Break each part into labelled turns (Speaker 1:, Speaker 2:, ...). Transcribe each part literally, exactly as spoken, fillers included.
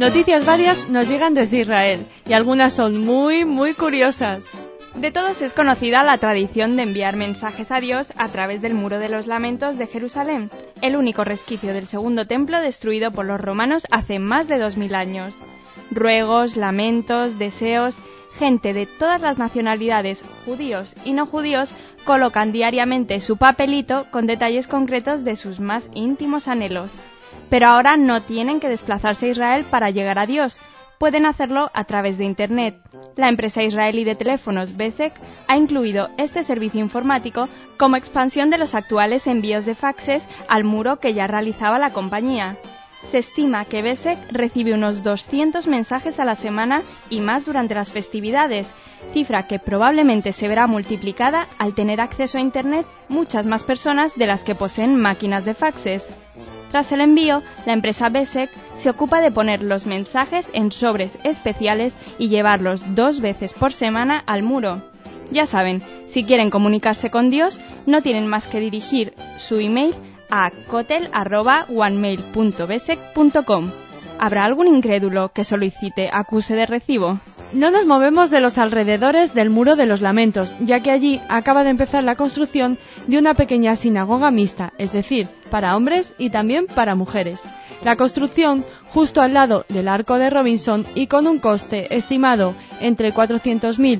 Speaker 1: Noticias varias nos llegan desde Israel y algunas son muy, muy curiosas.
Speaker 2: De todos es conocida la tradición de enviar mensajes a Dios a través del Muro de los Lamentos de Jerusalén, el único resquicio del segundo templo destruido por los romanos hace más de dos mil años. Ruegos, lamentos, deseos, gente de todas las nacionalidades, judíos y no judíos, colocan diariamente su papelito con detalles concretos de sus más íntimos anhelos. Pero ahora no tienen que desplazarse a Israel para llegar a Dios. Pueden hacerlo a través de Internet. La empresa israelí de teléfonos Besek ha incluido este servicio informático como expansión de los actuales envíos de faxes al muro que ya realizaba la compañía. Se estima que Besek recibe unos doscientos mensajes a la semana y más durante las festividades, cifra que probablemente se verá multiplicada al tener acceso a Internet muchas más personas de las que poseen máquinas de faxes. Tras el envío, la empresa Besek se ocupa de poner los mensajes en sobres especiales y llevarlos dos veces por semana al muro. Ya saben, si quieren comunicarse con Dios, no tienen más que dirigir su email a kotel arroba onemail punto besek punto com. ¿Habrá algún incrédulo que solicite acuse de recibo?
Speaker 1: No nos movemos de los alrededores del Muro de los Lamentos, ya que allí acaba de empezar la construcción de una pequeña sinagoga mixta, es decir, para hombres y también para mujeres. La construcción, justo al lado del Arco de Robinson y con un coste estimado entre cuatrocientos mil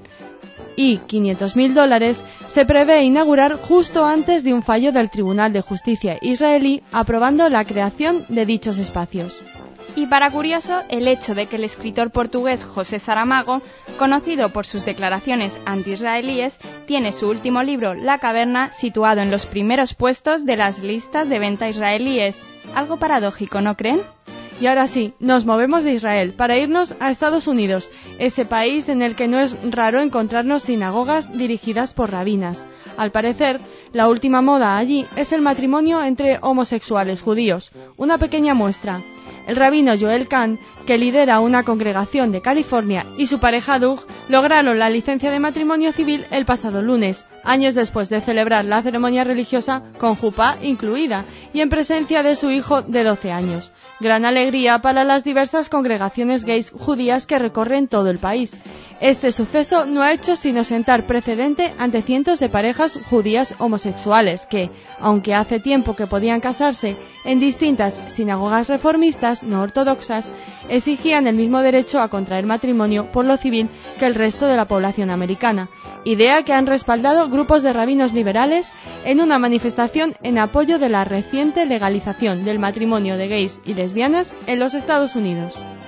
Speaker 1: y quinientos mil dólares, se prevé inaugurar justo antes de un fallo del Tribunal de Justicia israelí aprobando la creación de dichos espacios.
Speaker 2: Y para curioso, el hecho de que el escritor portugués José Saramago, conocido por sus declaraciones anti-israelíes, tiene su último libro, La Caverna, situado en los primeros puestos de las listas de venta israelíes. Algo paradójico, ¿no creen?
Speaker 1: Y ahora sí, nos movemos de Israel para irnos a Estados Unidos, ese país en el que no es raro encontrarnos sinagogas dirigidas por rabinas. Al parecer, la última moda allí es el matrimonio entre homosexuales judíos. Una pequeña muestra. El rabino Joel Kahn, que lidera una congregación de California, y su pareja Doug lograron la licencia de matrimonio civil el pasado lunes, años después de celebrar la ceremonia religiosa con jupá incluida y en presencia de su hijo de doce años. Gran alegría para las diversas congregaciones gays judías que recorren todo el país. Este suceso no ha hecho sino sentar precedente ante cientos de parejas judías homosexuales que, aunque hace tiempo que podían casarse en distintas sinagogas reformistas no ortodoxas, exigían el mismo derecho a contraer matrimonio por lo civil que el resto de la población americana, idea que han respaldado grupos de rabinos liberales en una manifestación en apoyo de la reciente legalización del matrimonio de gays y lesbianas en los Estados Unidos.